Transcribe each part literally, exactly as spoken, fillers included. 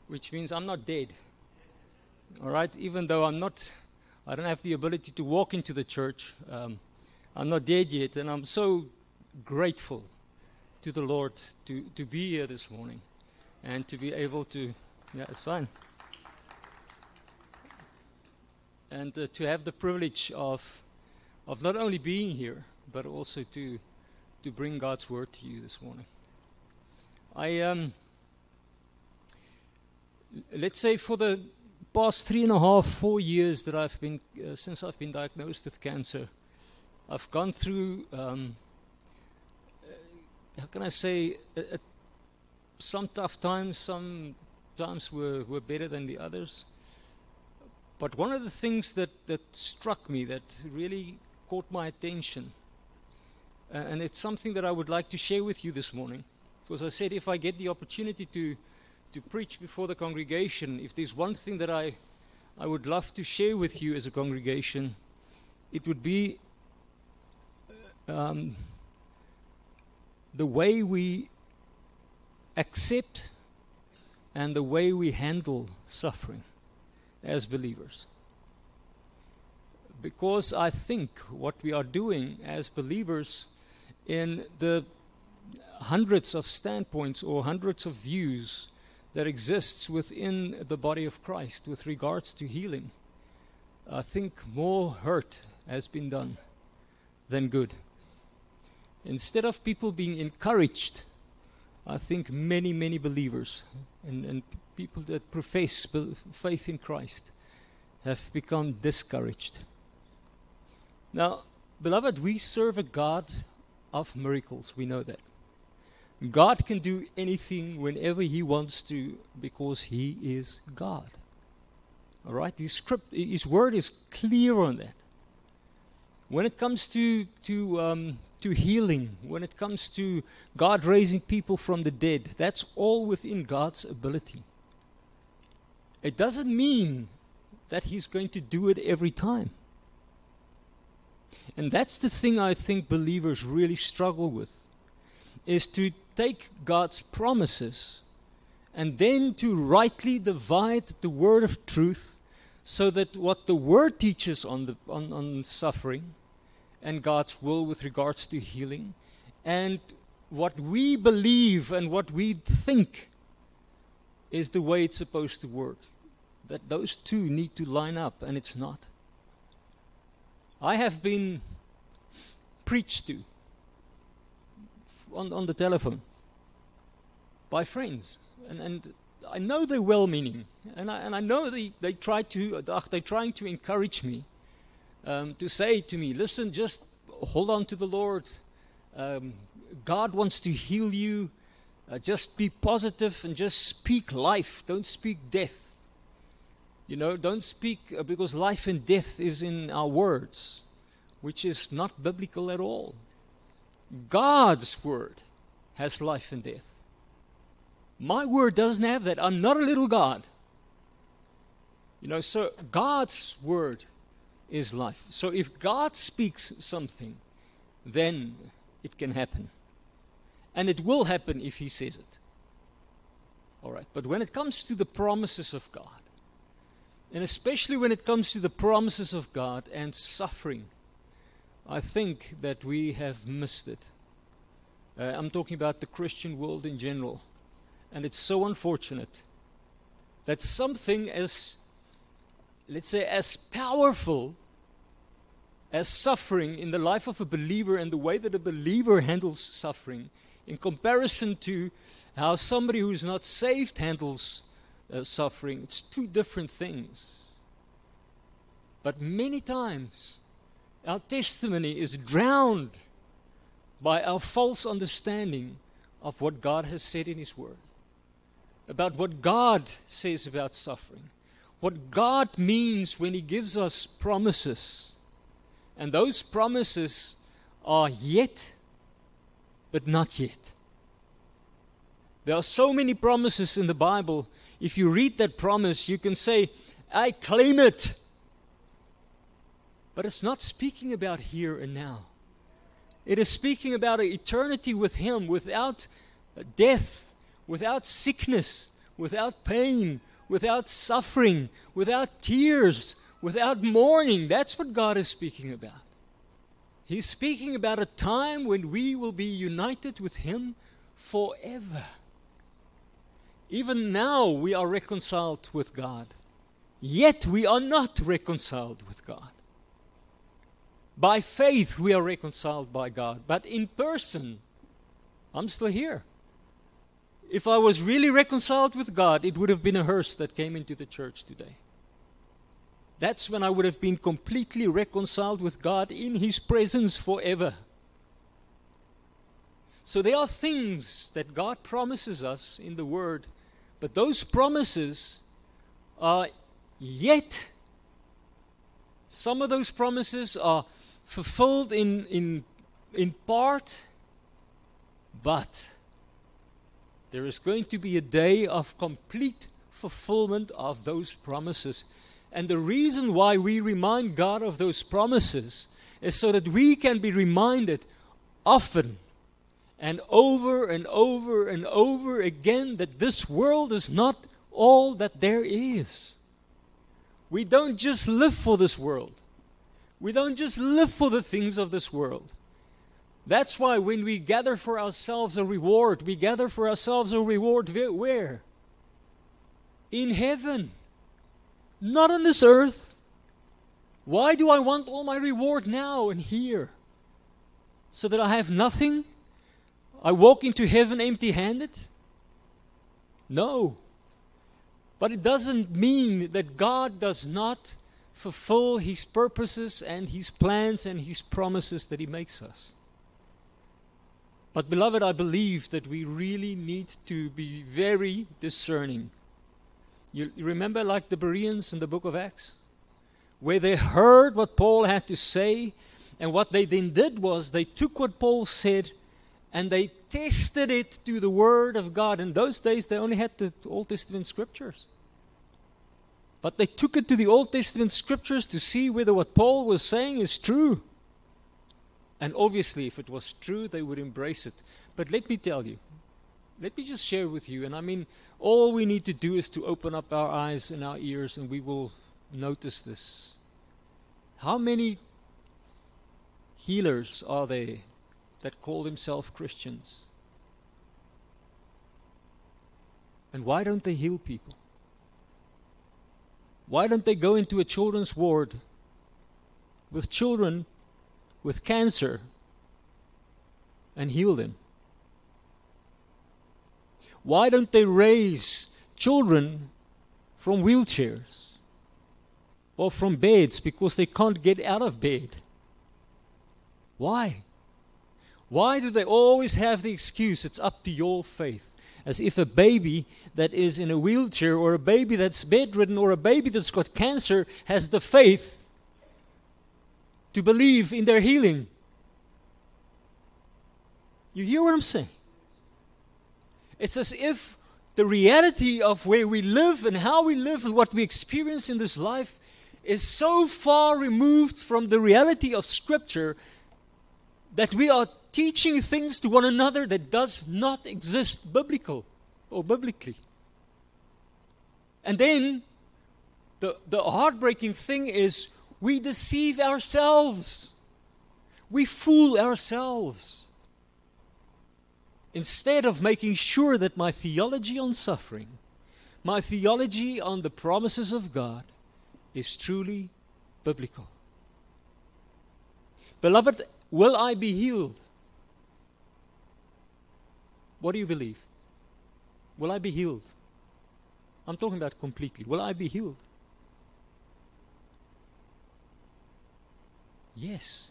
which means I'm not dead. All right, even though I'm not, I don't have the ability to walk into the church. Um, I'm not dead yet, and I'm so grateful to the Lord to, to be here this morning and to be able to, yeah, it's fine. And uh, to have the privilege of of not only being here, but also to to bring God's word to you this morning. I um, let's say for the past three and a half, four years that I've been uh, since I've been diagnosed with cancer, I've gone through um, uh, how can I say uh, uh, some tough times. Some times were were better than the others. But one of the things that, that struck me, that really caught my attention, uh, and it's something that I would like to share with you this morning, because I said if I get the opportunity to, to preach before the congregation, if there's one thing that I, I would love to share with you as a congregation, it would be um, the way we accept and the way we handle suffering as believers. Because I think what we are doing as believers in the hundreds of standpoints or hundreds of views that exists within the body of Christ with regards to healing, I think more hurt has been done than good. Instead of people being encouraged, I think many, many believers and, and people that profess faith in Christ have become discouraged. Now, beloved, we serve a God of miracles. We know that. God can do anything whenever He wants to because He is God. All right? His script, His word is clear on that. When it comes to to um, to healing, when it comes to God raising people from the dead, that's all within God's ability. It doesn't mean that He's going to do it every time. And that's the thing I think believers really struggle with, is to take God's promises and then to rightly divide the word of truth so that what the word teaches on the on, on suffering and God's will with regards to healing and what we believe and what we think is the way it's supposed to work, that those two need to line up, and it's not. I have been preached to on, on the telephone by friends, and, and I know they're well-meaning, and I, and I know they, they try to, they're trying to encourage me, um, to say to me, listen, just hold on to the Lord. Um, God wants to heal you. Uh, just be positive and just speak life. Don't speak death. You know, don't speak, uh, because life and death is in our words, which is not biblical at all. God's word has life and death. My word doesn't have that. I'm not a little God. You know, so God's word is life. So if God speaks something, then it can happen. And it will happen if He says it. All right. But when it comes to the promises of God, and especially when it comes to the promises of God and suffering, I think that we have missed it. Uh, I'm talking about the Christian world in general. And it's so unfortunate that something as, let's say, as powerful as suffering in the life of a believer and the way that a believer handles suffering in comparison to how somebody who is not saved handles uh, suffering, it's two different things. But many times, our testimony is drowned by our false understanding of what God has said in His Word, about what God says about suffering, what God means when He gives us promises. And those promises are yet, but not yet. There are so many promises in the Bible. If you read that promise, you can say, I claim it. But it's not speaking about here and now. It is speaking about an eternity with Him, without death, without sickness, without pain, without suffering, without tears, without mourning. That's what God is speaking about. He's speaking about a time when we will be united with Him forever. Even now we are reconciled with God, yet we are not reconciled with God. By faith we are reconciled by God, but in person, I'm still here. If I was really reconciled with God, it would have been a hearse that came into the church today. That's when I would have been completely reconciled with God in His presence forever. So there are things that God promises us in the Word, but those promises are yet, some of those promises are fulfilled in, in, in part, but there is going to be a day of complete fulfillment of those promises. And the reason why we remind God of those promises is so that we can be reminded often and over and over and over again that this world is not all that there is. We don't just live for this world. We don't just live for the things of this world. That's why when we gather for ourselves a reward, we gather for ourselves a reward where? In heaven. Not on this earth. Why do I want all my reward now and here? So that I have nothing? I walk into heaven empty-handed? No. But it doesn't mean that God does not fulfill His purposes and His plans and His promises that He makes us. But beloved, I believe that we really need to be very discerning. You remember like the Bereans in the book of Acts? Where they heard what Paul had to say, and what they then did was they took what Paul said and they tested it to the Word of God. In those days they only had the Old Testament Scriptures. But they took it to the Old Testament Scriptures to see whether what Paul was saying is true. And obviously if it was true, they would embrace it. But let me tell you, let me just share with you, and I mean, all we need to do is to open up our eyes and our ears and we will notice this. How many healers are there that call themselves Christians? And why don't they heal people? Why don't they go into a children's ward with children with cancer and heal them? Why don't they raise children from wheelchairs or from beds because they can't get out of bed? Why? Why do they always have the excuse, it's up to your faith? As if a baby that is in a wheelchair or a baby that's bedridden or a baby that's got cancer has the faith to believe in their healing. You hear what I'm saying? It's as if the reality of where we live and how we live and what we experience in this life is so far removed from the reality of Scripture that we are teaching things to one another that does not exist biblical or biblically. And then the, the heartbreaking thing is we deceive ourselves. We fool ourselves. Instead of making sure that my theology on suffering, my theology on the promises of God is truly biblical. Beloved, will I be healed? What do you believe? Will I be healed? I'm talking about completely. Will I be healed? Yes.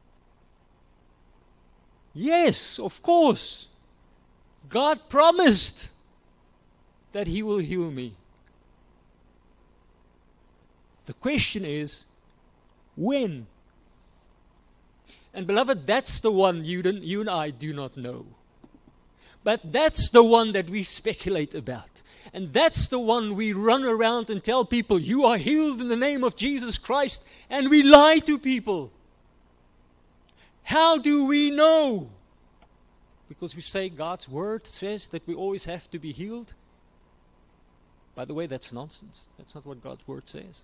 Yes, of course. God promised that He will heal me. The question is, when? And beloved, that's the one you, don't, you and I do not know. But that's the one that we speculate about. And that's the one we run around and tell people, you are healed in the name of Jesus Christ. And we lie to people. How do we know? Because we say God's word says that we always have to be healed. By the way, that's nonsense. That's not what God's word says.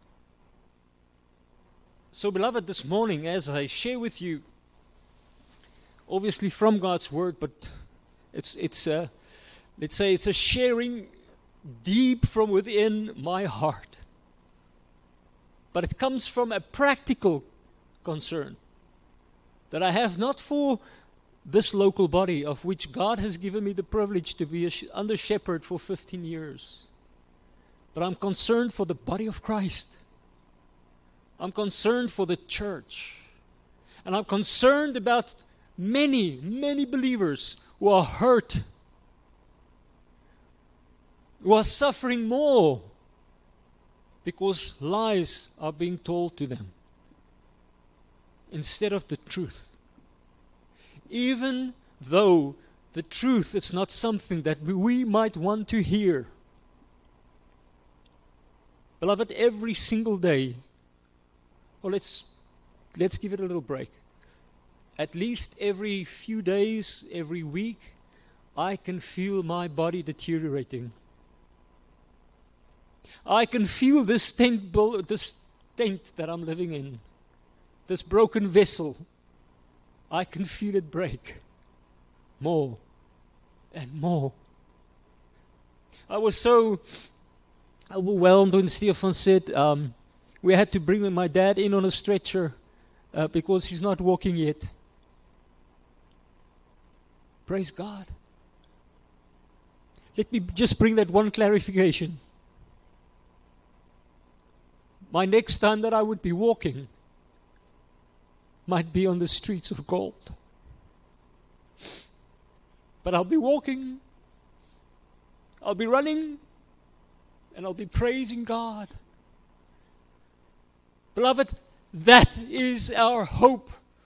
So, beloved, this morning, as I share with you, obviously from God's word, but it's it's a, let's say it's a sharing deep from within my heart. But it comes from a practical concern that I have not for this local body of which God has given me the privilege to be a sh- under shepherd for fifteen years. But I'm concerned for the body of Christ. I'm concerned for the church. And I'm concerned about many, many believers who are hurt, who are suffering more because lies are being told to them instead of the truth. Even though the truth is not something that we might want to hear. Beloved, every single day, well, let's, let's give it a little break. At least every few days, every week, I can feel my body deteriorating. I can feel this tent, this tent that I'm living in, this broken vessel. I can feel it break more and more. I was so overwhelmed when Stefan said um, we had to bring my dad in on a stretcher uh, because he's not walking yet. Praise God. Let me just bring that one clarification. My next time that I would be walking might be on the streets of gold. But I'll be walking, I'll be running, and I'll be praising God. Beloved, that is our hope.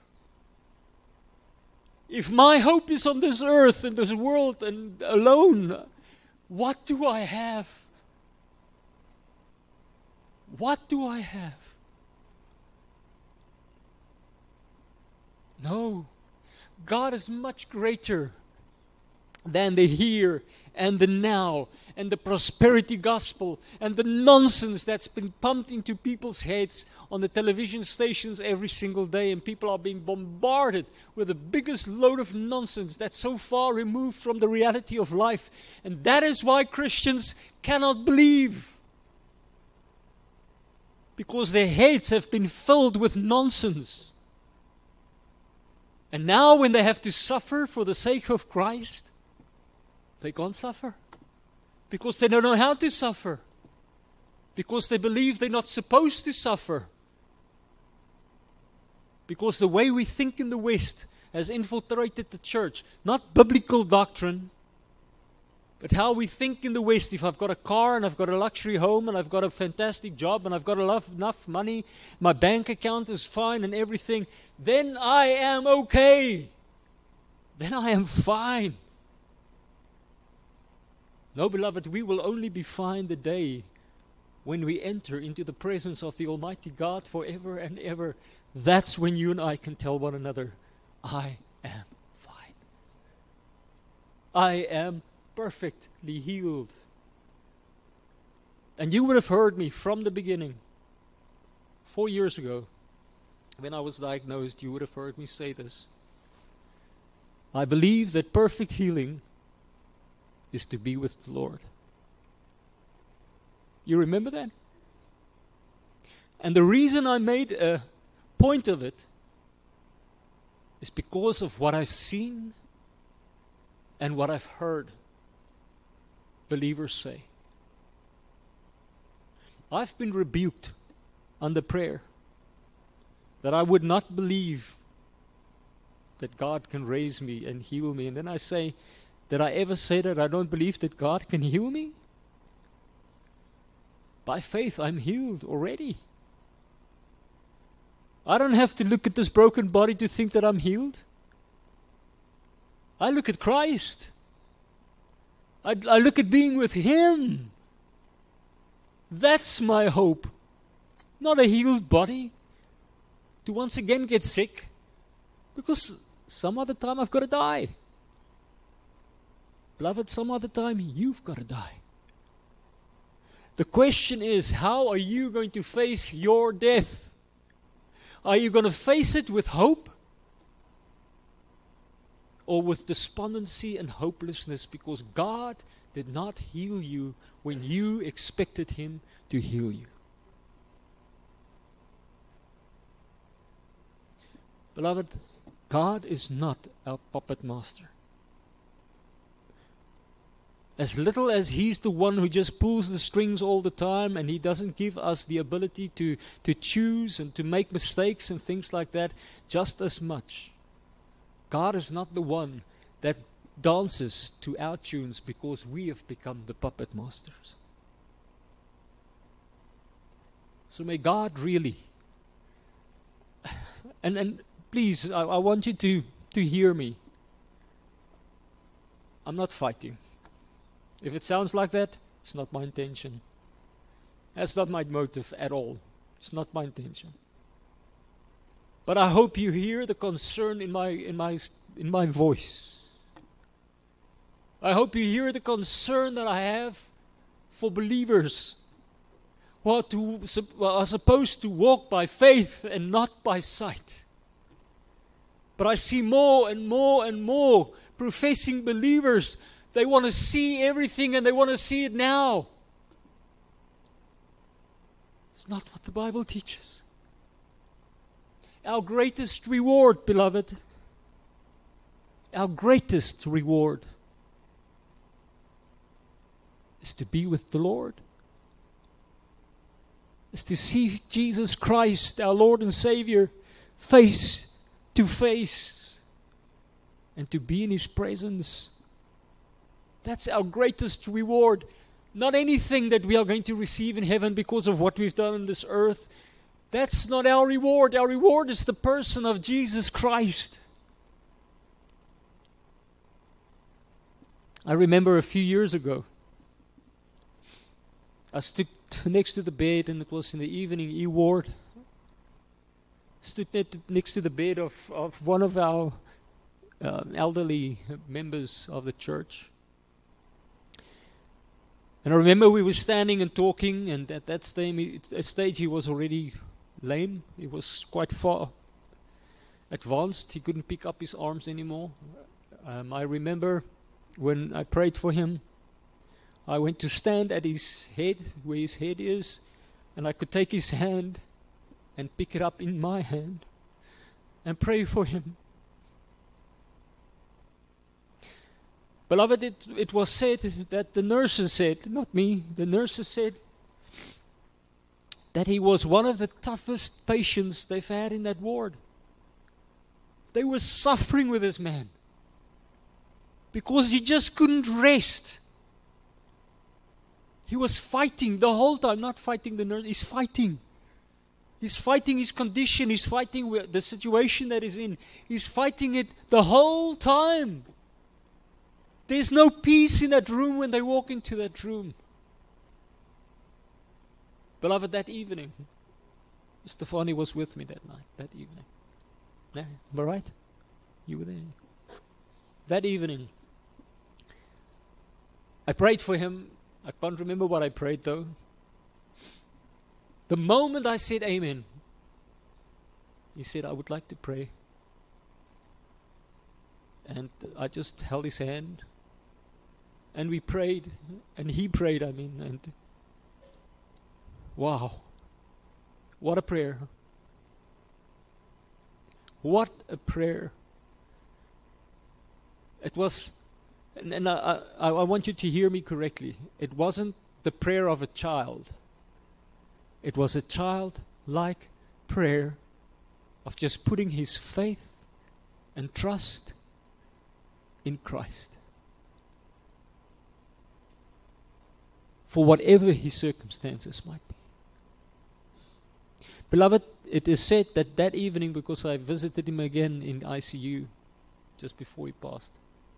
If my hope is on this earth and this world and alone, what do I have? What do I have? No. God is much greater than the here and the now and the prosperity gospel and the nonsense that's been pumped into people's heads on the television stations every single day, and people are being bombarded with the biggest load of nonsense that's so far removed from the reality of life. And that is why Christians cannot believe, because their heads have been filled with nonsense. And now when they have to suffer for the sake of Christ, they can't suffer. Because they don't know how to suffer. Because they believe they're not supposed to suffer. Because the way we think in the West has infiltrated the church. Not biblical doctrine, but how we think in the West. If I've got a car and I've got a luxury home and I've got a fantastic job and I've got enough, enough money, my bank account is fine and everything, then I am okay. Then I am fine. No, beloved, we will only be fine the day when we enter into the presence of the Almighty God forever and ever. That's when you and I can tell one another, I am fine. I am perfectly healed. And you would have heard me from the beginning, four years ago, when I was diagnosed, you would have heard me say this. I believe that perfect healing is to be with the Lord. You remember that? And the reason I made a point of it is because of what I've seen and what I've heard believers say. I've been rebuked under prayer that I would not believe that God can raise me and heal me. And then I say, did I ever say that I don't believe that God can heal me? By faith, I'm healed already. I don't have to look at this broken body to think that I'm healed. I look at Christ. I, I look at being with Him. That's my hope. Not a healed body to once again get sick, because some other time I've got to die. Beloved, some other time you've got to die. The question is, how are you going to face your death? Are you going to face it with hope? Or with despondency and hopelessness because God did not heal you when you expected Him to heal you? Beloved, God is not our puppet master. As little as He's the one who just pulls the strings all the time and He doesn't give us the ability to, to choose and to make mistakes and things like that, just as much. God is not the one that dances to our tunes because we have become the puppet masters. So may God really, and, and please, I, I want you to, to hear me. I'm not fighting. If it sounds like that, it's not my intention. That's not my motive at all. It's not my intention. But I hope you hear the concern in my in my in my voice. I hope you hear the concern that I have for believers who are, to, are supposed to walk by faith and not by sight. But I see more and more and more professing believers. They want to see everything and they want to see it now. It's not what the Bible teaches. Our greatest reward, beloved, our greatest reward is to be with the Lord. Is to see Jesus Christ, our Lord and Savior, face to face and to be in His presence. That's our greatest reward. Not anything that we are going to receive in heaven because of what we've done on this earth. That's not our reward. Our reward is the person of Jesus Christ. I remember a few years ago, I stood next to the bed, and it was in the evening E ward. Stood next to the bed of, of one of our uh, elderly members of the church. And I remember we were standing and talking, and at that stage, at stage he was already lame. He was quite far advanced. He couldn't pick up his arms anymore. Um, I remember when I prayed for him, I went to stand at his head, where his head is, and I could take his hand and pick it up in my hand and pray for him. Beloved, it, it was said that the nurses said, not me, the nurses said that he was one of the toughest patients they've had in that ward. They were suffering with this man because he just couldn't rest. He was fighting the whole time, not fighting the nurse, he's fighting. He's fighting his condition, he's fighting with the situation that he's in. He's fighting it the whole time. There's no peace in that room when they walk into that room. Beloved, that evening, Stefani was with me that night, that evening. Yeah, am I right? You were there. That evening, I prayed for him. I can't remember what I prayed though. The moment I said amen, he said, I would like to pray. And I just held his hand. And we prayed. And he prayed, I mean. And wow. What a prayer. What a prayer. It was, and, and I, I, I want you to hear me correctly. It wasn't the prayer of a child. It was a childlike prayer of just putting his faith and trust in Christ. For whatever his circumstances might be. Beloved, it is said that that evening, because I visited him again in I C U just before he passed,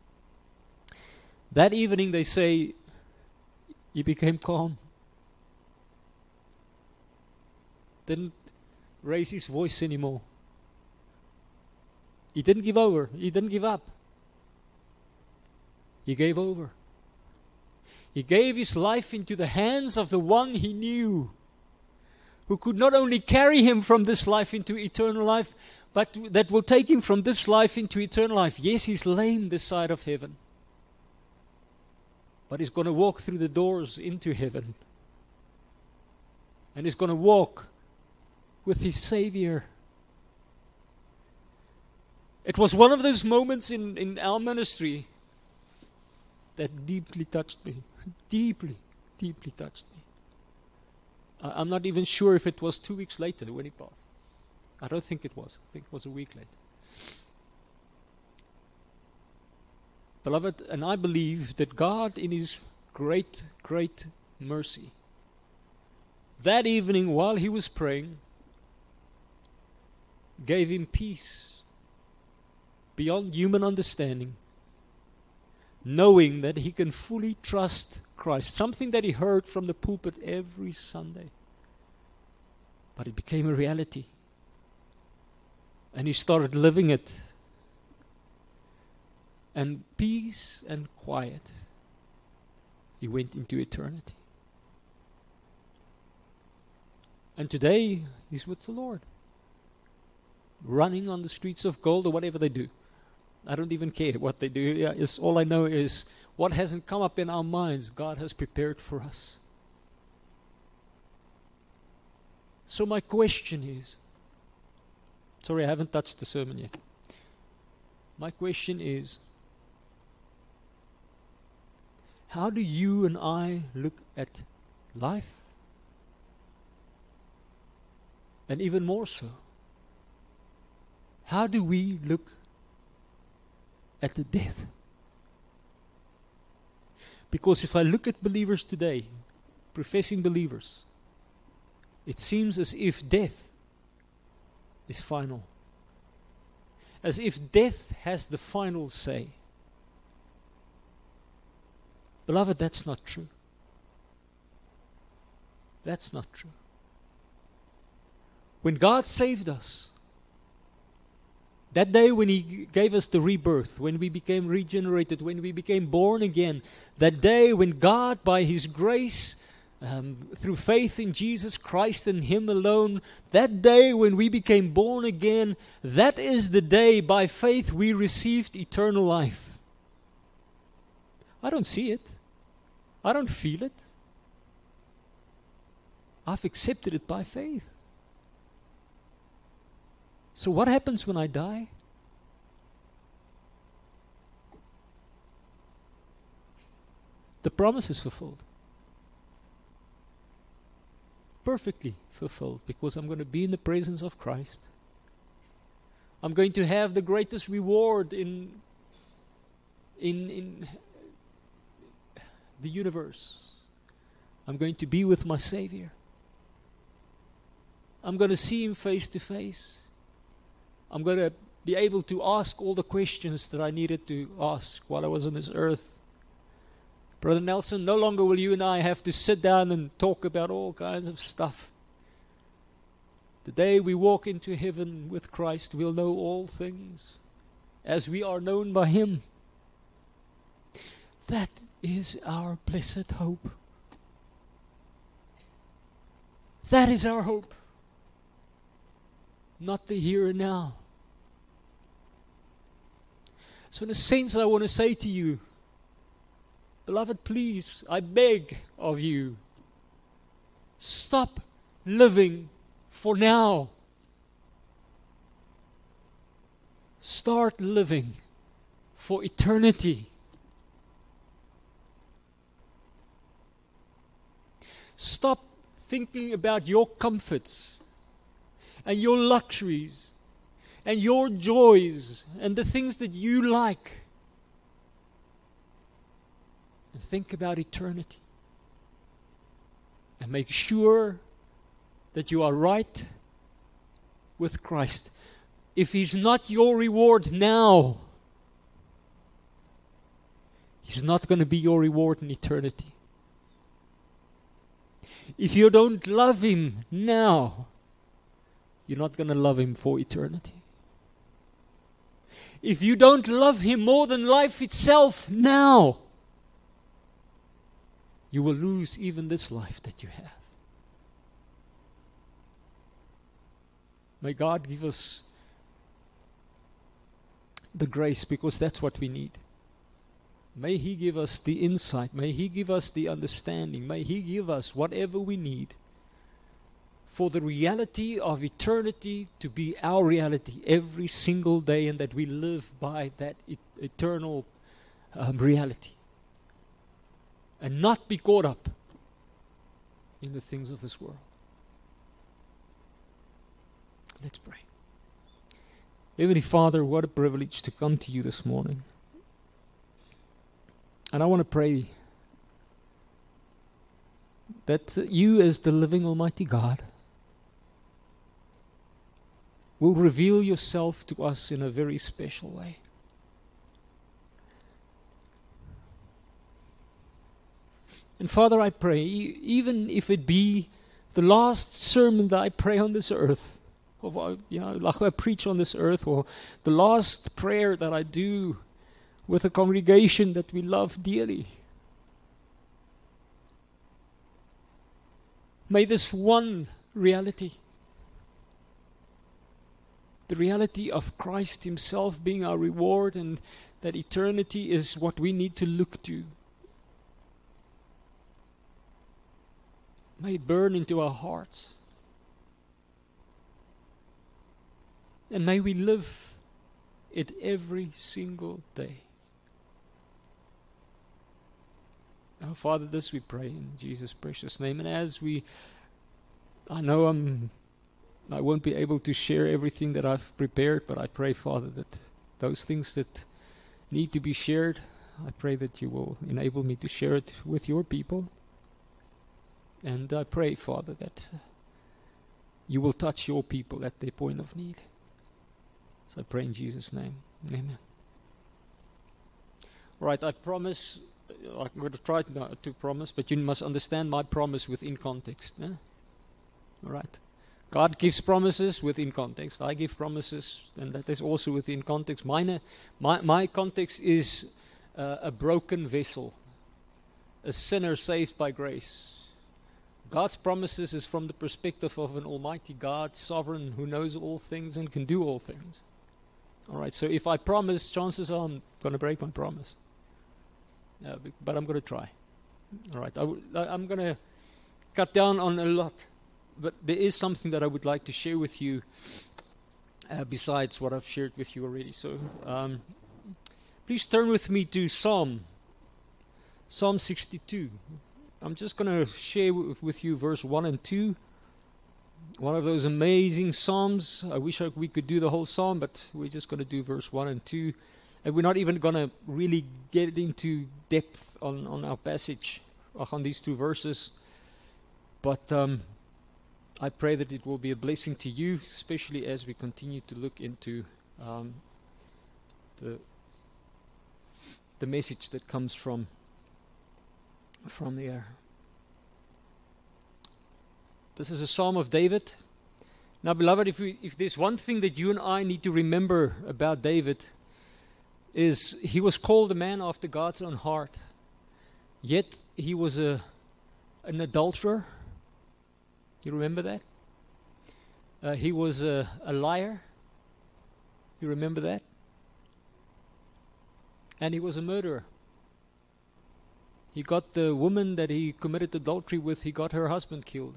that evening they say he became calm. Didn't raise his voice anymore. He didn't give over. He didn't give up. He gave over. He gave his life into the hands of the one he knew, who could not only carry him from this life into eternal life, but that will take him from this life into eternal life. Yes, he's lame this side of heaven, but he's going to walk through the doors into heaven. And he's going to walk with his Savior. It was one of those moments in, in our ministry that deeply touched me. Deeply, deeply touched me. I, I'm not even sure if it was two weeks later when he passed. I don't think it was. I think it was a week later. Beloved, and I believe that God in His great, great mercy, that evening while he was praying, gave him peace beyond human understanding, knowing that he can fully trust Christ. Something that he heard from the pulpit every Sunday. But it became a reality. And he started living it. And peace and quiet, he went into eternity. And today, he's with the Lord. Running on the streets of gold or whatever they do. I don't even care what they do. Yeah, it's, all I know is what hasn't come up in our minds, God has prepared for us. So my question is, sorry, I haven't touched the sermon yet. My question is, how do you and I look at life? And even more so, how do we look at the death? Because if I look at believers today, professing believers, it seems as if death is final. As if death has the final say. Beloved, that's not true. That's not true. When God saved us, that day when He gave us the rebirth, when we became regenerated, when we became born again, that day when God, by His grace, um, through faith in Jesus Christ and Him alone, that day when we became born again, that is the day by faith we received eternal life. I don't see it. I don't feel it. I've accepted it by faith. So what happens when I die? The promise is fulfilled. Perfectly fulfilled, because I'm going to be in the presence of Christ. I'm going to have the greatest reward in, in, in the universe. I'm going to be with my Savior. I'm going to see Him face to face. I'm going to be able to ask all the questions that I needed to ask while I was on this earth. Brother Nelson, no longer will you and I have to sit down and talk about all kinds of stuff. The day we walk into heaven with Christ, we'll know all things as we are known by Him. That is our blessed hope. That is our hope. Not the here and now. So in a sense, I want to say to you, beloved, please, I beg of you, stop living for now. Start living for eternity. Stop thinking about your comforts and your luxuries and your joys and the things that you like. And think about eternity. And make sure that you are right with Christ. If He's not your reward now, He's not going to be your reward in eternity. If you don't love Him now, you're not going to love Him for eternity. If you don't love Him more than life itself now, you will lose even this life that you have. May God give us the grace, because that's what we need. May He give us the insight. May He give us the understanding. May He give us whatever we need for the reality of eternity to be our reality every single day, and that we live by that et- eternal um, reality. And not be caught up in the things of this world. Let's pray. Heavenly Father, what a privilege to come to you this morning. And I want to pray that you, as the living Almighty God, will reveal yourself to us in a very special way. And Father, I pray, even if it be the last sermon that I pray on this earth, or you know, like I preach on this earth, or the last prayer that I do with a congregation that we love dearly, may this one reality, the reality of Christ Himself being our reward, and that eternity is what we need to look to, may it burn into our hearts. And may we live it every single day. Oh, Father, this we pray in Jesus' precious name. And as we, I know I'm, I won't be able to share everything that I've prepared, but I pray, Father, that those things that need to be shared, I pray that you will enable me to share it with your people. And I pray, Father, that you will touch your people at their point of need. So I pray in Jesus' name. Amen. Right, I promise, I'm going to try to, to promise, but you must understand my promise within context. Eh? All right. God gives promises within context. I give promises, and that is also within context. Mine, my, my context is uh, a broken vessel, a sinner saved by grace. God's promises is from the perspective of an almighty God, sovereign, who knows all things and can do all things. All right, so if I promise, chances are I'm going to break my promise. Uh, but I'm going to try. All right, I w- I'm going to cut down on a lot. But there is something that I would like to share with you uh, besides what I've shared with you already. So um, please turn with me to Psalm, Psalm sixty-two. I'm just going to share w- with you verse one and two. One of those amazing psalms. I wish I, we could do the whole psalm, but we're just going to do verse one and two. And we're not even going to really get into depth on, on our passage, on these two verses. But um, I pray that it will be a blessing to you, especially as we continue to look into um, the the message that comes from from there. This is a Psalm of David. Now, beloved, if we, if there's one thing that you and I need to remember about David, is he was called a man after God's own heart. Yet he was a an adulterer. You remember that? Uh, he was a, a liar. You remember that? And he was a murderer. He got the woman that he committed adultery with, he got her husband killed.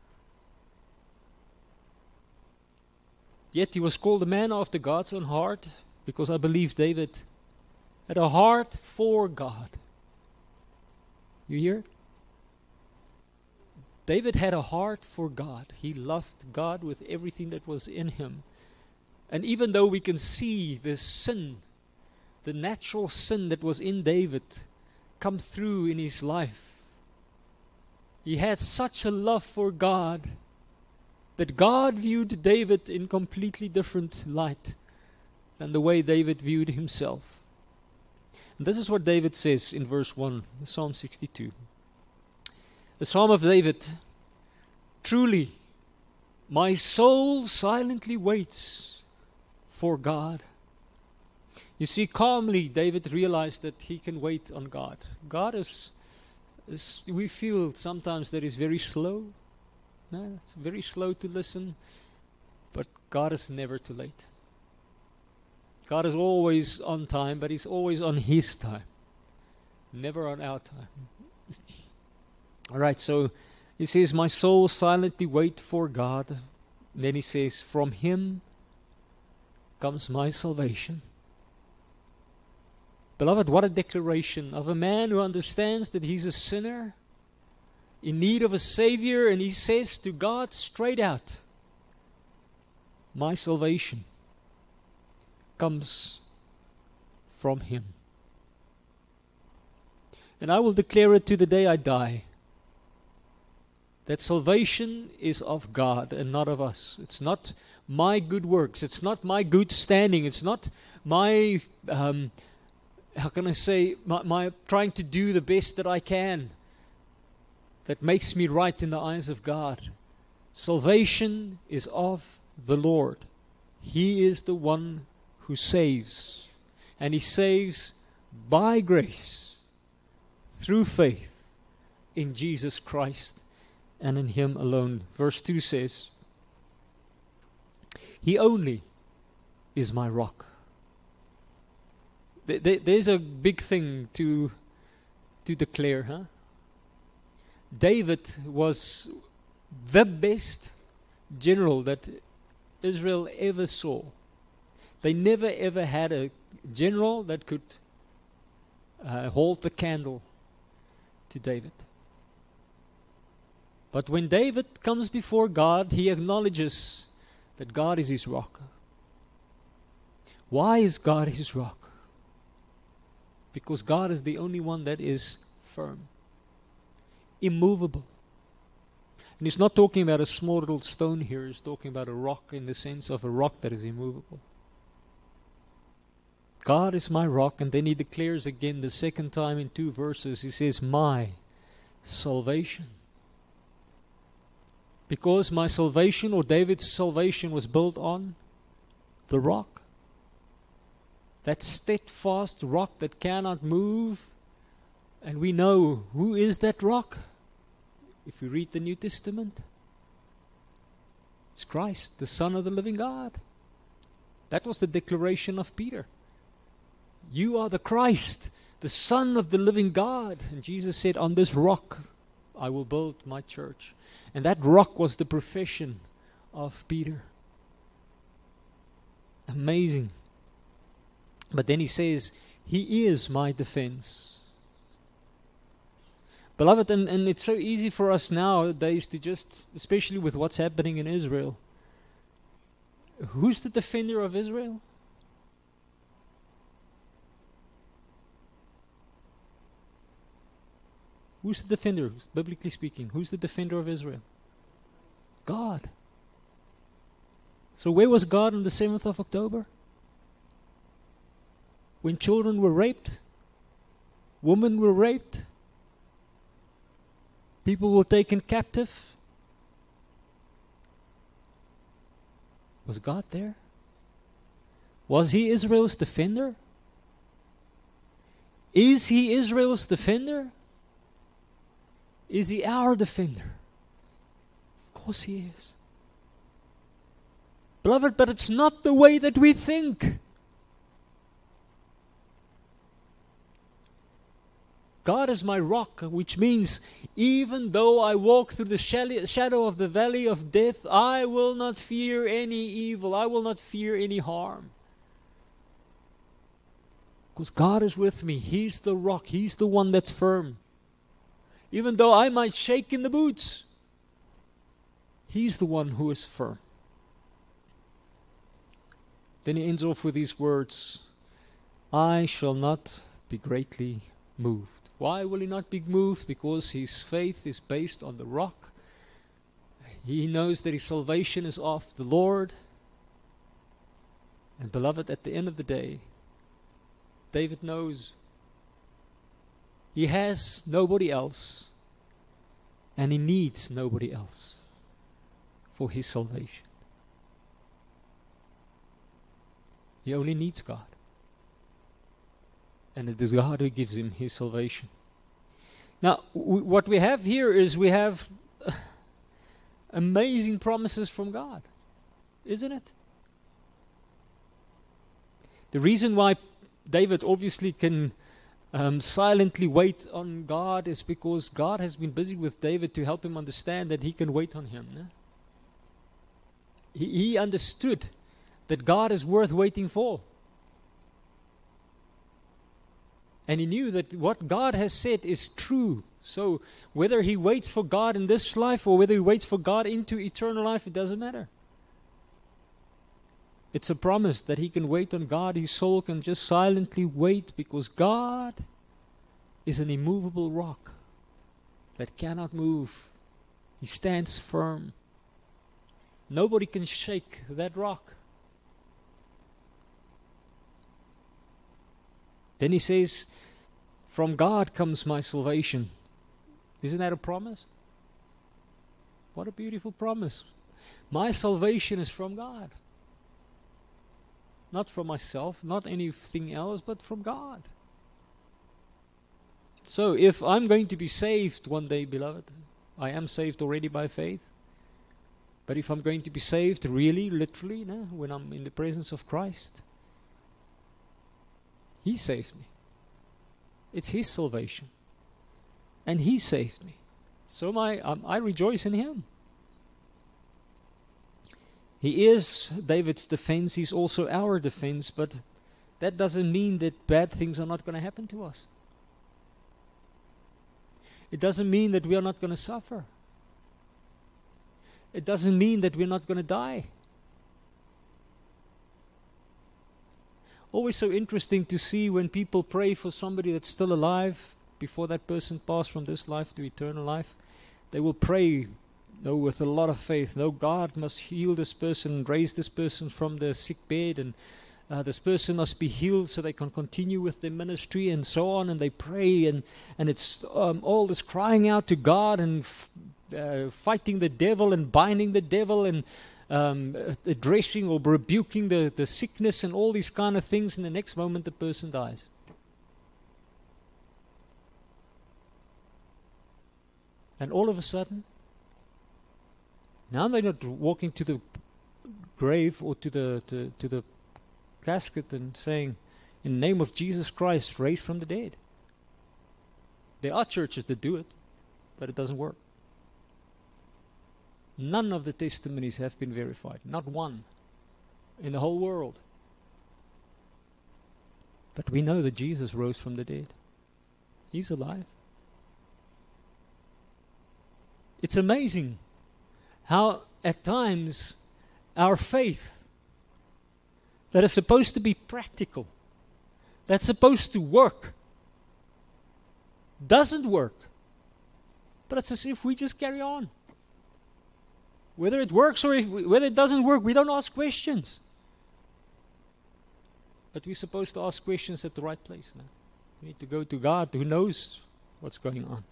Yet he was called a man after God's own heart, because I believe David had a heart for God. You hear it? David had a heart for God. He loved God with everything that was in him. And even though we can see the sin, the natural sin that was in David, come through in his life, he had such a love for God that God viewed David in completely different light than the way David viewed himself. And this is what David says in verse one, Psalm sixty-two. The Psalm of David, truly, my soul silently waits for God. You see, calmly David realized that he can wait on God. God is It's, we feel sometimes that He's very slow. No, it's very slow to listen. But God is never too late. God is always on time, but He's always on His time. Never on our time. Alright, so He says, my soul silently wait for God. And then He says, from Him comes my salvation. Beloved, what a declaration of a man who understands that he's a sinner in need of a Savior, and he says to God straight out, my salvation comes from Him. And I will declare it to the day I die, that salvation is of God and not of us. It's not my good works. It's not my good standing. It's not my, um, how can I say, my, my trying to do the best that I can that makes me right in the eyes of God. Salvation is of the Lord. He is the one who saves. And He saves by grace, through faith in Jesus Christ and in Him alone. Verse two says, He only is my rock. There's a big thing to to declare, huh? David was the best general that Israel ever saw. They never ever had a general that could uh, hold the candle to David. But when David comes before God, he acknowledges that God is his rock. Why is God his rock? Because God is the only one that is firm, immovable. And he's not talking about a small little stone here. He's talking about a rock in the sense of a rock that is immovable. God is my rock. And then he declares again the second time in two verses. He says, my salvation. Because my salvation, or David's salvation, was built on the rock. That steadfast rock that cannot move. And we know who is that rock. If we read the New Testament, it's Christ, the Son of the living God. That was the declaration of Peter. You are the Christ, the Son of the living God. And Jesus said, on this rock I will build my church. And that rock was the profession of Peter. Amazing. But then he says, He is my defense. Beloved, and, and it's so easy for us nowadays to just, especially with what's happening in Israel. Who's the defender of Israel? Who's the defender, biblically speaking? Who's the defender of Israel? God. So where was God on the seventh of October? When children were raped, women were raped, people were taken captive. Was God there? Was He Israel's defender? Is He Israel's defender? Is He our defender? Of course He is. Beloved, but it's not the way that we think. God is my rock, which means even though I walk through the shadow of the valley of death, I will not fear any evil. I will not fear any harm. Because God is with me. He's the rock. He's the one that's firm. Even though I might shake in the boots, He's the one who is firm. Then he ends off with these words, I shall not be greatly moved. Why will he not be moved? Because his faith is based on the rock. He knows that his salvation is of the Lord. And beloved, at the end of the day, David knows he has nobody else, and he needs nobody else for his salvation. He only needs God. And it is God who gives him his salvation. Now, w- what we have here is we have uh, amazing promises from God, isn't it? The reason why David obviously can um, silently wait on God is because God has been busy with David to help him understand that he can wait on him. No? He, he understood that God is worth waiting for. And he knew that what God has said is true. So whether he waits for God in this life or whether he waits for God into eternal life, it doesn't matter. It's a promise that he can wait on God. His soul can just silently wait because God is an immovable rock that cannot move. He stands firm. Nobody can shake that rock. Then he says, from God comes my salvation. Isn't that a promise? What a beautiful promise. My salvation is from God. Not from myself, not anything else, but from God. So if I'm going to be saved one day, beloved, I am saved already by faith. But if I'm going to be saved really, literally, no, when I'm in the presence of Christ, He saved me. It's His salvation. And He saved me. So my, um, I rejoice in Him. He is David's defense. He's also our defense. But that doesn't mean that bad things are not going to happen to us. It doesn't mean that we are not going to suffer. It doesn't mean that we're not going to die. Always so interesting to see when people pray for somebody that's still alive before that person passed from this life to eternal life. They will pray no, with a lot of faith. No, God must heal this person and raise this person from the sick bed, and uh, this person must be healed so they can continue with their ministry and so on. And they pray, and, and it's um, all this crying out to God and f- uh, fighting the devil and binding the devil and um, addressing or rebuking the, the sickness and all these kind of things. And the next moment the person dies. And all of a sudden, now they're not walking to the grave or to the to, to the casket and saying, in the name of Jesus Christ, raised from the dead. There are churches that do it, but it doesn't work. None of the testimonies have been verified. Not one in the whole world. But we know that Jesus rose from the dead. He's alive. It's amazing how at times our faith that is supposed to be practical, that's supposed to work, doesn't work. But it's as if we just carry on. Whether it works or if we, whether it doesn't work, we don't ask questions. But we're supposed to ask questions at the right place now. We need to go to God who knows what's going on.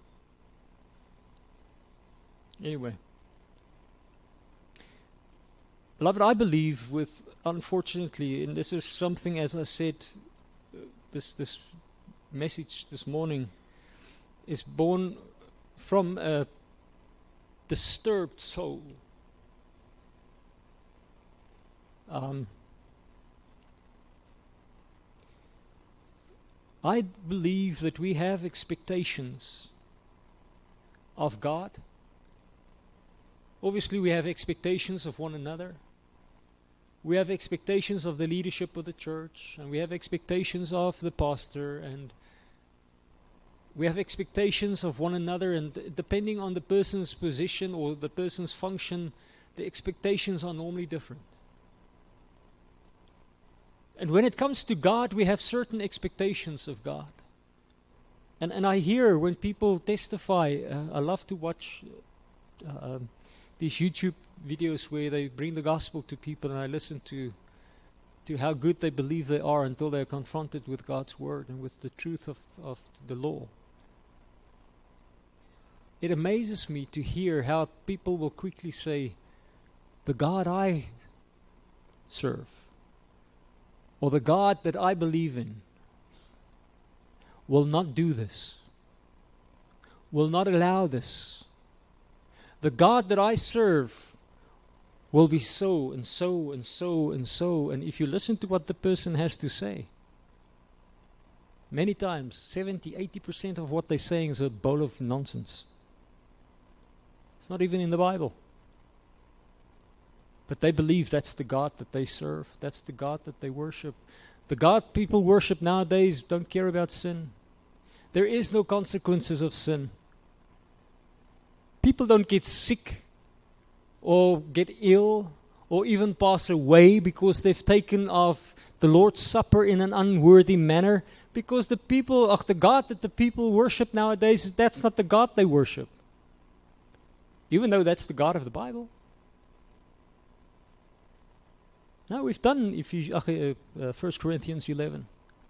Anyway. Beloved, I believe with, unfortunately, and this is something, as I said, uh, this this message this morning is born from a disturbed soul. Um, I believe that we have expectations of God. Obviously, we have expectations of one another. We have expectations of the leadership of the church, and we have expectations of the pastor, and we have expectations of one another, and d- depending on the person's position or the person's function, the expectations are normally different. And when it comes to God, we have certain expectations of God. And and I hear when people testify, uh, I love to watch uh, um, these YouTube videos where they bring the gospel to people, and I listen to to how good they believe they are until they're confronted with God's word and with the truth of, of the law. It amazes me to hear how people will quickly say, the God I serve, or the God that I believe in, will not do this. will not allow this. The God that I serve will be so and so and so and so. And if you listen to what the person has to say, many times, seventy, eighty percent of what they're saying is a bowl of nonsense. It's not even in the Bible. But they believe that's the God that they serve. That's the God that they worship. The God people worship nowadays don't care about sin. There is no consequences of sin. People don't get sick or get ill or even pass away because they've taken of the Lord's Supper in an unworthy manner, because the people, of the God that the people worship nowadays, that's not the God they worship. Even though that's the God of the Bible. Now we've done if you, uh, uh, First Corinthians eleven.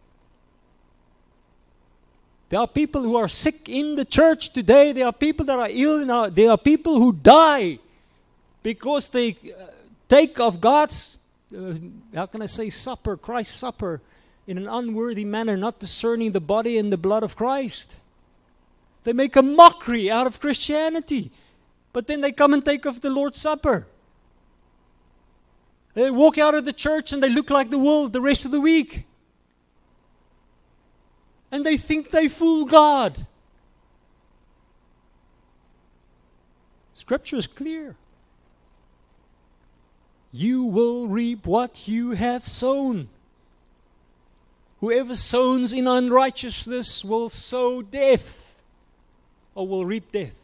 There are people who are sick in the church today. There are people that are ill. Now. There are people who die because they uh, take of God's, uh, how can I say, supper, Christ's supper, in an unworthy manner, not discerning the body and the blood of Christ. They make a mockery out of Christianity. But then they come and take of the Lord's Supper. They walk out of the church and they look like the world the rest of the week. And they think they fool God. Scripture is clear. You will reap what you have sown. Whoever sows in unrighteousness will sow death, or will reap death.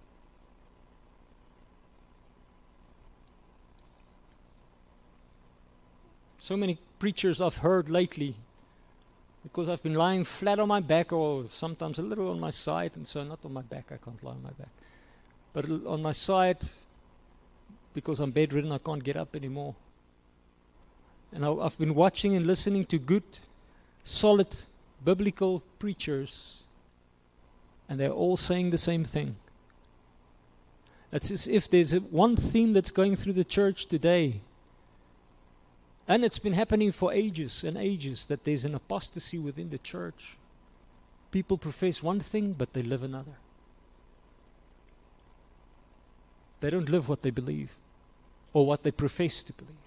So many preachers I've heard lately, because I've been lying flat on my back, or sometimes a little on my side, and so not on my back, I can't lie on my back, but on my side, because I'm bedridden, I can't get up anymore. And I, I've been watching and listening to good, solid, biblical preachers, and they're all saying the same thing. It's as if there's a, one theme that's going through the church today, and it's been happening for ages and ages, that there's an apostasy within the church. People profess one thing, but they live another. They don't live what they believe, or what they profess to believe.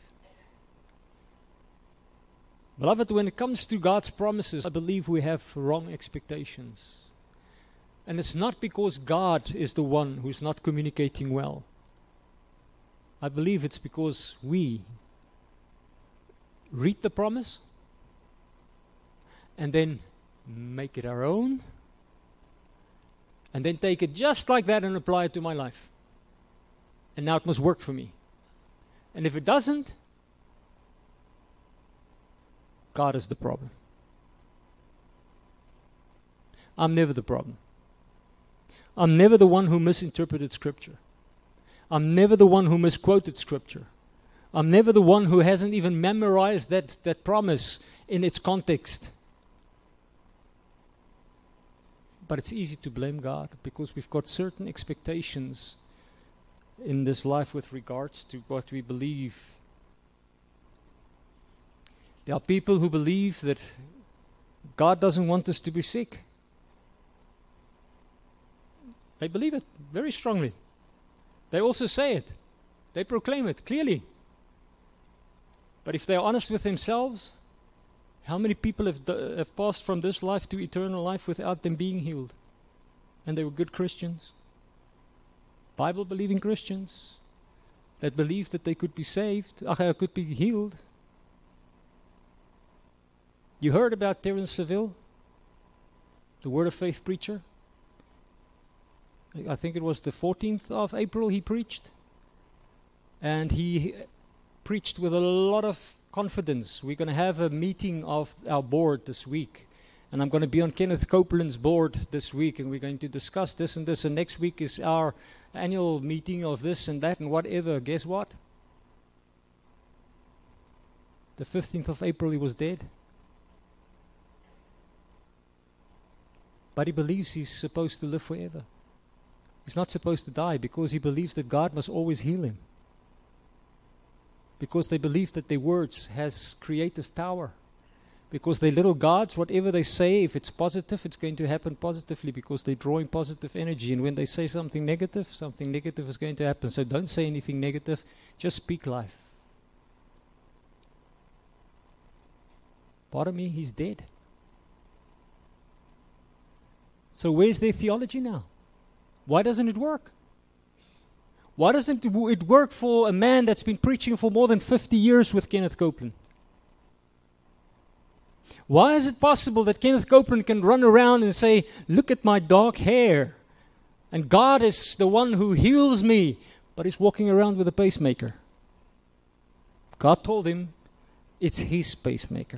Beloved, when it comes to God's promises, I believe we have wrong expectations. And it's not because God is the one who's not communicating well. I believe it's because we read the promise and then make it our own, and then take it just like that and apply it to my life. And now it must work for me. And if it doesn't, God is the problem. I'm never the problem. I'm never the one who misinterpreted Scripture. I'm never the one who misquoted Scripture. I'm never the one who hasn't even memorized that, that promise in its context. But it's easy to blame God, because we've got certain expectations in this life with regards to what we believe. There are people who believe that God doesn't want us to be sick. They believe it very strongly. They also say it. They proclaim it clearly. But if they are honest with themselves, how many people have, d- have passed from this life to eternal life without them being healed? And they were good Christians, Bible-believing Christians, that believed that they could be saved, uh, could be healed. You heard about Terence Seville, the Word of Faith preacher? I think it was the fourteenth of April he preached. And he preached with a lot of confidence. We're going to have a meeting of our board this week. And I'm going to be on Kenneth Copeland's board this week. And we're going to discuss this and this. And next week is our annual meeting of this and that and whatever. Guess what? The fifteenth of April he was dead. But he believes he's supposed to live forever. He's not supposed to die, because he believes that God must always heal him. Because they believe that their words has creative power. Because they're little gods. Whatever they say, if it's positive, it's going to happen positively because they're drawing positive energy. And when they say something negative, something negative is going to happen. So don't say anything negative. Just speak life. Pardon me, he's dead. So where's their theology now? Why doesn't it work? Why doesn't it work for a man that's been preaching for more than fifty years with Kenneth Copeland? Why is it possible that Kenneth Copeland can run around and say, look at my dark hair, and God is the one who heals me, but he's walking around with a pacemaker? God told him it's his pacemaker.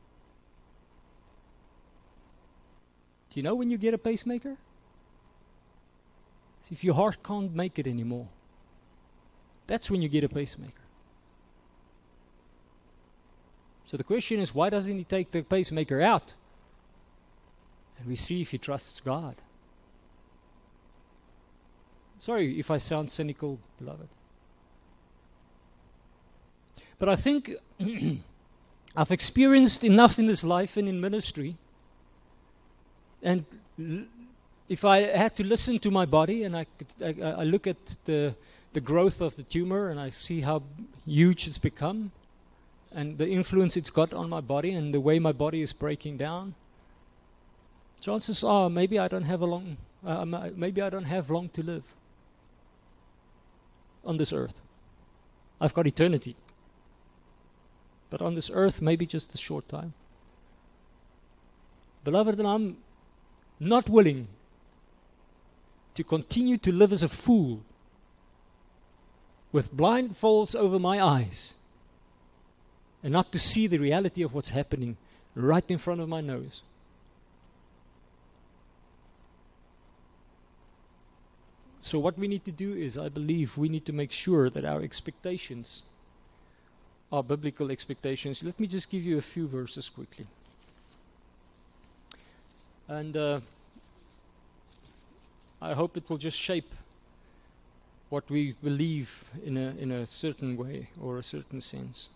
Do you know when you get a pacemaker? It's if your heart can't make it anymore. That's when you get a pacemaker. So the question is, why doesn't he take the pacemaker out? And we see if he trusts God. Sorry if I sound cynical, beloved. But I think I've experienced enough in this life and in ministry. And l- if I had to listen to my body and I, could, I, I look at the, the growth of the tumor and I see how huge it's become, and the influence it's got on my body and the way my body is breaking down, chances are maybe I don't have a long, uh, maybe I don't have long to live on this earth. I've got eternity, but on this earth maybe just a short time. Beloved, and I'm not willing to continue to live as a fool with blindfolds over my eyes, and not to see the reality of what's happening right in front of my nose. So what we need to do is, I believe, we need to make sure that our expectations are biblical expectations. Let me just give you a few verses quickly. And uh, I hope it will just shape what we believe in a, in a certain way or a certain sense.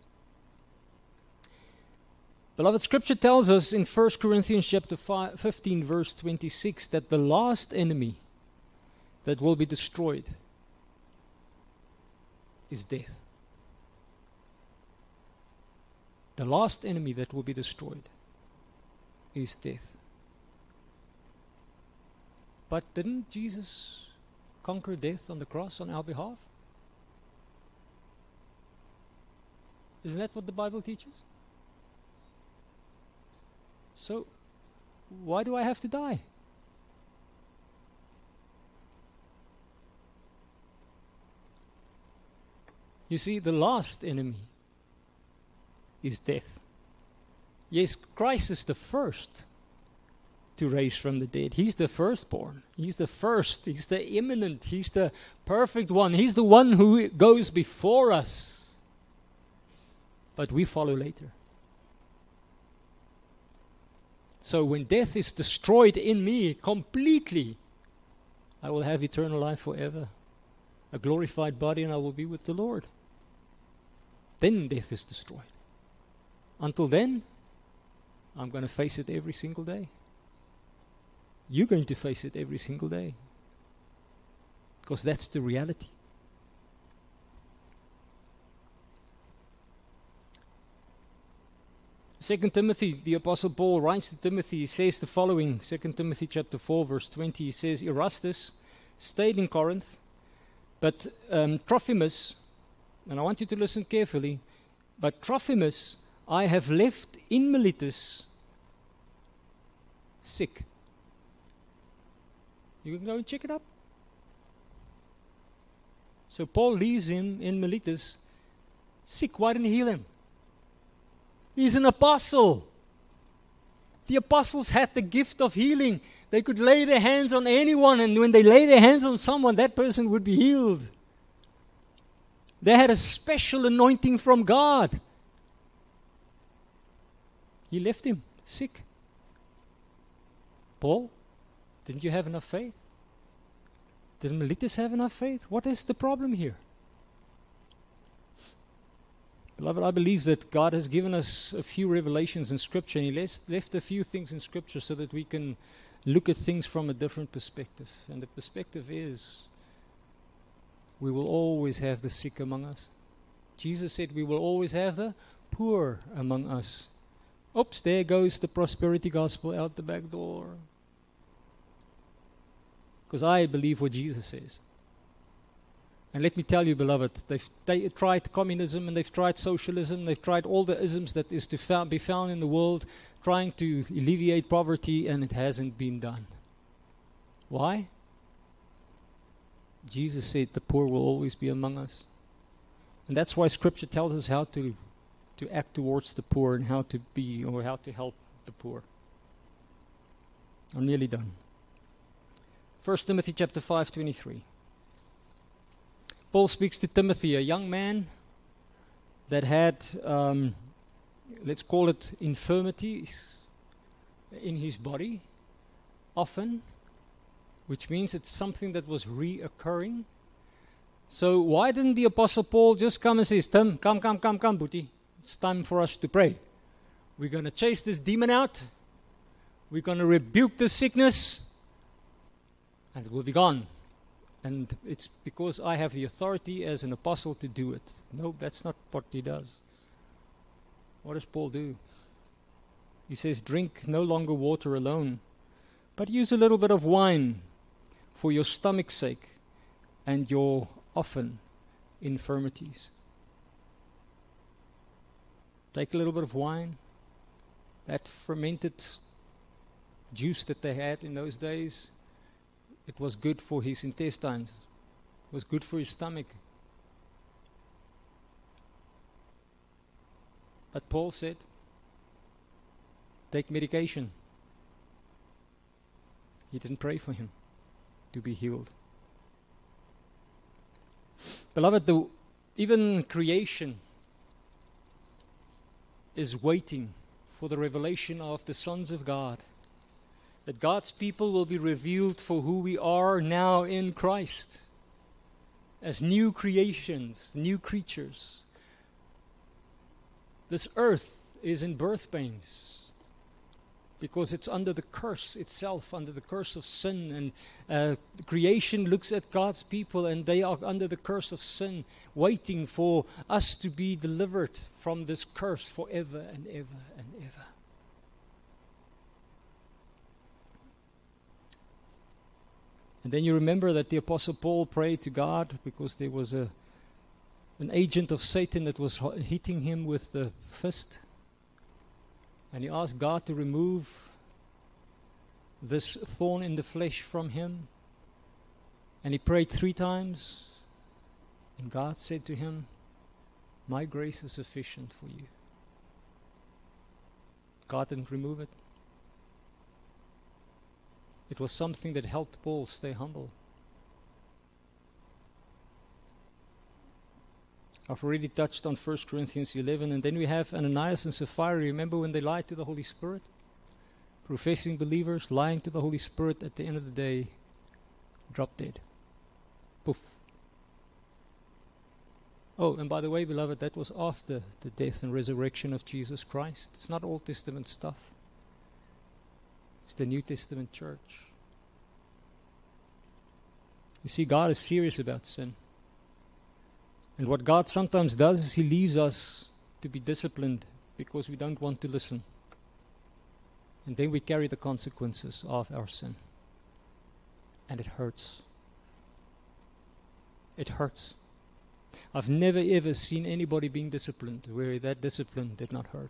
Beloved, Scripture tells us in First Corinthians chapter fifteen, verse twenty-six, that the last enemy that will be destroyed is death. The last enemy that will be destroyed is death. But didn't Jesus conquer death on the cross on our behalf? Isn't that what the Bible teaches? So, why do I have to die? You see, the last enemy is death. Yes, Christ is the first to raise from the dead. He's the firstborn. He's the first. He's the imminent. He's the perfect one. He's the one who goes before us. But we follow later. So when death is destroyed in me completely, I will have eternal life forever, a glorified body, and I will be with the Lord. Then death is destroyed. Until then, I'm going to face it every single day. You're going to face it every single day. Because that's the reality. Second Timothy, the Apostle Paul writes to Timothy, he says the following, Second Timothy chapter four, verse twenty, he says, Erastus stayed in Corinth, but um, Trophimus, and I want you to listen carefully, but Trophimus I have left in Miletus sick. You can go and check it up. So Paul leaves him in Miletus sick. Why didn't he heal him? He's an apostle. The apostles had the gift of healing. They could lay their hands on anyone, and when they lay their hands on someone, that person would be healed. They had a special anointing from God. He left him sick. Paul, didn't you have enough faith? Did Miletus have enough faith? What is the problem here? Beloved, I believe that God has given us a few revelations in Scripture, and He les- left a few things in Scripture so that we can look at things from a different perspective. And the perspective is, we will always have the sick among us. Jesus said we will always have the poor among us. Oops, there goes the prosperity gospel out the back door. Because I believe what Jesus says. And let me tell you, beloved, they've they tried communism and they've tried socialism. They've tried all the isms that is to found, be found in the world, trying to alleviate poverty, and it hasn't been done. Why? Jesus said the poor will always be among us. And that's why Scripture tells us how to, to act towards the poor and how to be or how to help the poor. I'm nearly done. First Timothy chapter five, twenty-three. Paul speaks to Timothy, a young man that had, um, let's call it infirmities in his body, often, which means it's something that was reoccurring. So why didn't the Apostle Paul just come and say, Tim, come, come, come, come, Booty. It's time for us to pray. We're going to chase this demon out. We're going to rebuke this sickness. And it will be gone. And it's because I have the authority as an apostle to do it. No, that's not what he does. What does Paul do? He says, drink no longer water alone, but use a little bit of wine for your stomach's sake and your often infirmities. Take a little bit of wine, that fermented juice that they had in those days. It was good for his intestines. It was good for his stomach. But Paul said, take medication. He didn't pray for him to be healed. Beloved, the, even creation is waiting for the revelation of the sons of God. That God's people will be revealed for who we are now in Christ. As new creations, new creatures. This earth is in birth pains. Because it's under the curse itself, under the curse of sin. And uh, creation looks at God's people and they are under the curse of sin, waiting for us to be delivered from this curse forever and ever and ever. And then you remember that the Apostle Paul prayed to God because there was a an agent of Satan that was hitting him with the fist. And he asked God to remove this thorn in the flesh from him. And he prayed three times. And God said to him, my grace is sufficient for you. God didn't remove it. It was something that helped Paul stay humble. I've already touched on First Corinthians eleven, and then we have Ananias and Sapphira. Remember when they lied to the Holy Spirit? Professing believers lying to the Holy Spirit, at the end of the day, drop dead. Poof. Oh, and by the way, beloved, that was after the death and resurrection of Jesus Christ. It's not Old Testament stuff. It's the New Testament church. You see, God is serious about sin. And what God sometimes does is He leaves us to be disciplined because we don't want to listen. And then we carry the consequences of our sin. And it hurts. It hurts. I've never ever seen anybody being disciplined where that discipline did not hurt.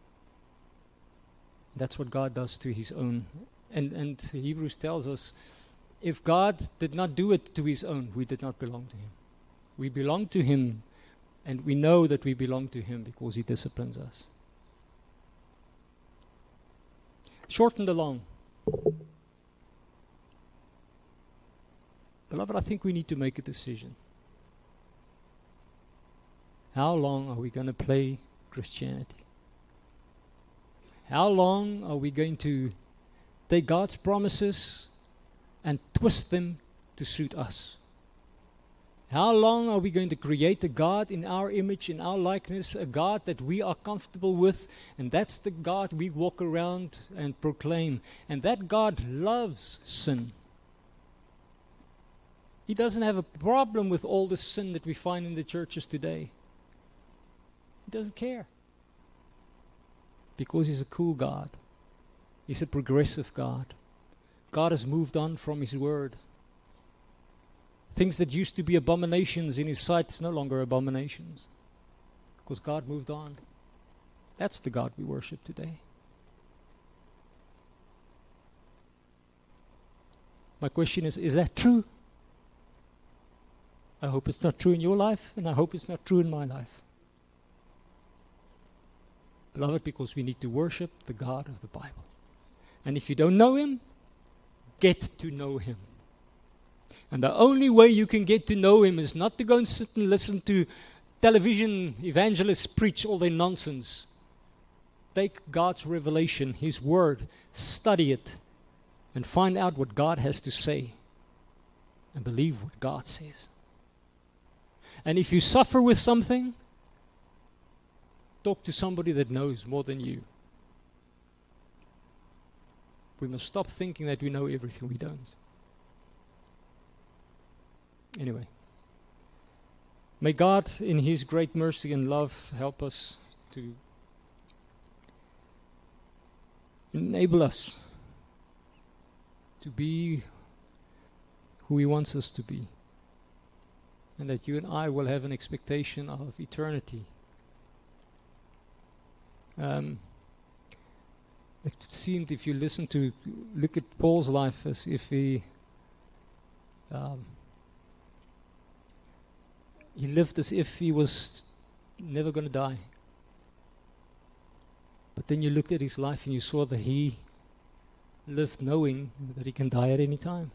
That's what God does to His own. And, and Hebrews tells us, if God did not do it to His own, we did not belong to Him. We belong to Him, and we know that we belong to Him because He disciplines us. Short and the long. Beloved, I think we need to make a decision. How long are we going to play Christianity? How long are we going to take God's promises and twist them to suit us? How long are we going to create a God in our image, in our likeness, a God that we are comfortable with, and that's the God we walk around and proclaim. And that God loves sin. He doesn't have a problem with all the sin that we find in the churches today. He doesn't care. Because He's a cool God. He's a progressive God. God has moved on from His word. Things that used to be abominations in His sight is no longer abominations. Because God moved on. That's the God we worship today. My question is, is that true? I hope it's not true in your life, and I hope it's not true in my life. Beloved, because we need to worship the God of the Bible. And if you don't know Him, get to know Him. And the only way you can get to know Him is not to go and sit and listen to television evangelists preach all their nonsense. Take God's revelation, His Word, study it, and find out what God has to say. And believe what God says. And if you suffer with something, talk to somebody that knows more than you. We must stop thinking that we know everything. We don't. Anyway, may God in His great mercy and love help us to enable us to be who He wants us to be. And that you and I will have an expectation of eternity. Um, it seemed, if you listen to, look at Paul's life, as if he um, he lived as if he was never going to die. But then you looked at his life and you saw that he lived knowing that he can die at any time.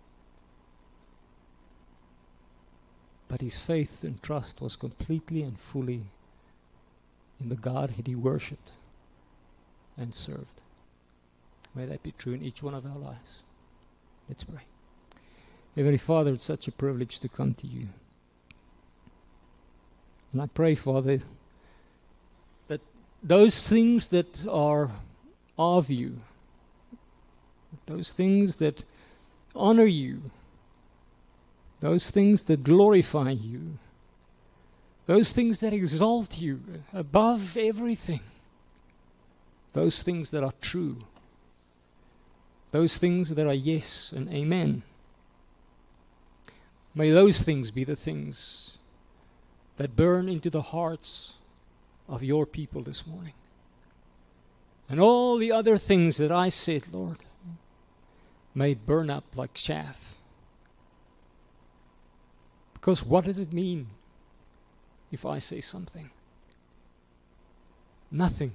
But his faith and trust was completely and fully in the God that he worshipped and served. May that be true in each one of our lives. Let's pray. Heavenly Father, it's such a privilege to come to you. And I pray, Father, that those things that are of you, those things that honor you, those things that glorify you, those things that exalt you above everything, those things that are true, those things that are yes and amen. May those things be the things that burn into the hearts of your people this morning. And all the other things that I said, Lord, may burn up like chaff. Because what does it mean if I say something? Nothing.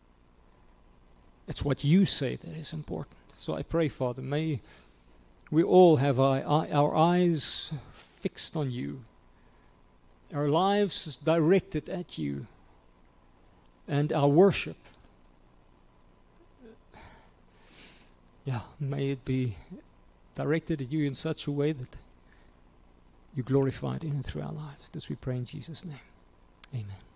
It's what you say that is important. So I pray, Father, may we all have our, our eyes fixed on you, our lives directed at you, and our worship, yeah, may it be directed at you in such a way that you glorified in and through our lives. This we pray in Jesus' name. Amen.